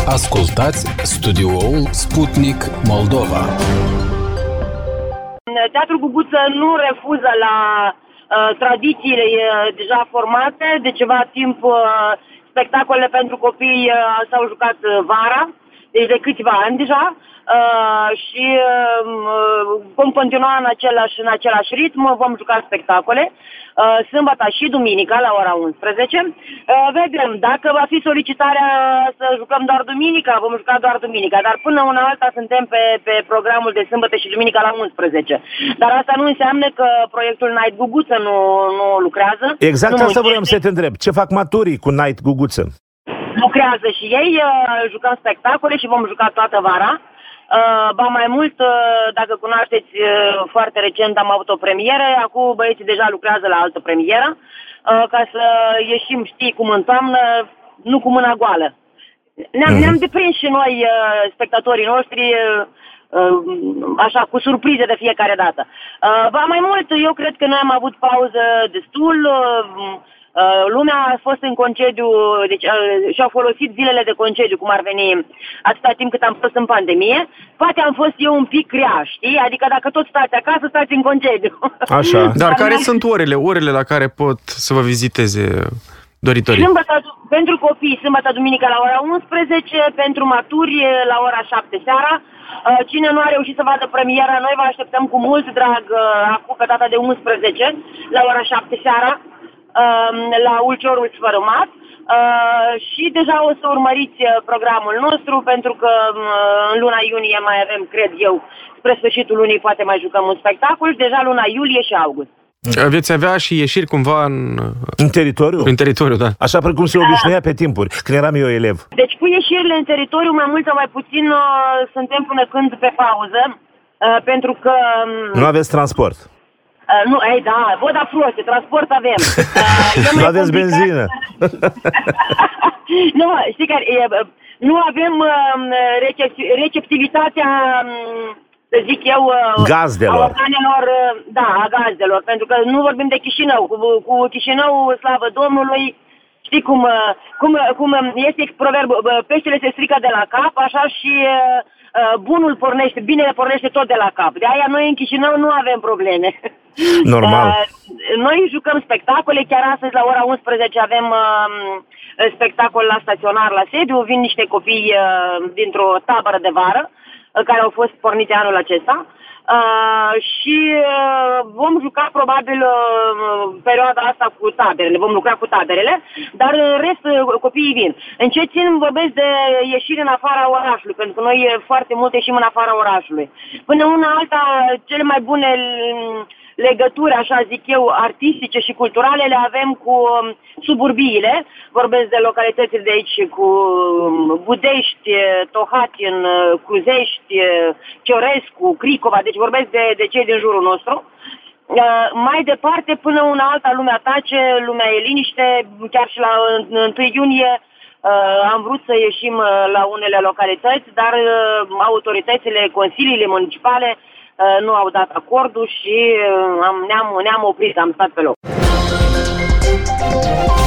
Ascultați studioul Sputnik Moldova. Teatrul Guguță nu refuză la tradițiile deja formate. De ceva timp spectacolele pentru copii s-au jucat vara, deci de câțiva ani deja. Și vom continua în același ritm, vom juca spectacole sâmbătă și duminica la ora 11. Vedem, dacă va fi solicitarea să jucăm doar duminica, vom juca doar duminica, dar până una alta suntem pe programul de sâmbătă și duminica la 11. Dar asta nu înseamnă că proiectul Night Guguță nu lucrează. Exact asta vreau să te întreb. Ce fac maturii cu Night Guguță? Lucrează și ei, jucăm spectacole și vom juca toată vara. Ba mai mult, dacă cunoașteți, foarte recent am avut o premieră, acum băieții deja lucrează la altă premieră, ca să ieșim, știi, cum în toamnă, nu cu mâna goală. Ne-am deprins și noi, spectatorii noștri, așa, cu surprize de fiecare dată. Ba mai mult, eu cred că noi am avut pauză destul. Lumea a fost în concediu, deci și-au folosit zilele de concediu, cum ar veni, atâta timp cât am fost în pandemie. Poate am fost eu un pic rea, știi? Adică dacă tot stați acasă, stați în concediu. Așa. Dar care sunt orele la care pot să vă viziteze doritorii? Pentru copii, sâmbătă, duminică la ora 11, pentru maturi la ora 7 seara. Cine nu a reușit să vadă premiera, noi vă așteptăm cu mult drag acum pe data de 11 la ora 7 seara. La Ulciorul Sfărâmat și deja o să urmăriți programul nostru, pentru că în luna iunie mai avem, cred eu, spre sfârșitul lunii poate mai jucăm un spectacol și deja luna iulie și august. Veți avea și ieșiri cumva în teritoriu? În teritoriu, da. Așa precum se obișnuia pe timpuri, când eram eu elev. Deci cu ieșirile în teritoriu, mai mult sau mai puțin, suntem până când pe pauză, pentru că... Nu aveți transport? Nu, da, Voda proste, transport avem. Nu aveți benzină. Nu, știi că nu avem receptivitatea, să zic eu, gazdelor. A organelor, a gazdelor, pentru că nu vorbim de Chișinău. Cu Chișinău, slavă Domnului, știi cum este proverbul, peștele se strică de la cap, așa și... bunul pornește, binele pornește tot de la cap. De aia noi în Chișinău nu avem probleme. Normal. Noi jucăm spectacole, chiar astăzi la ora 11 avem spectacol la staționar la sediu, vin niște copii dintr-o tabără de vară care au fost pornite anul acesta. Și vom juca probabil perioada asta cu taberele, vom lucra cu taberele, dar în rest copiii vin. În ce țin vorbesc de ieșiri în afara orașului, pentru că noi foarte mult ieșim în afara orașului. Până una alta, cele mai bune legături, așa zic eu, artistice și culturale le avem cu suburbiile. Vorbesc de localitățile de aici, cu Budești, Tohatin, Cruzești, Ciorescu, Cricova, deci vorbesc de cei din jurul nostru. Mai departe, până una alta, lumea tace, lumea e liniște, chiar și la 1 iunie am vrut să ieșim la unele localități, dar autoritățile, consiliile municipale nu au dat acordul și ne-am oprit, am stat pe loc.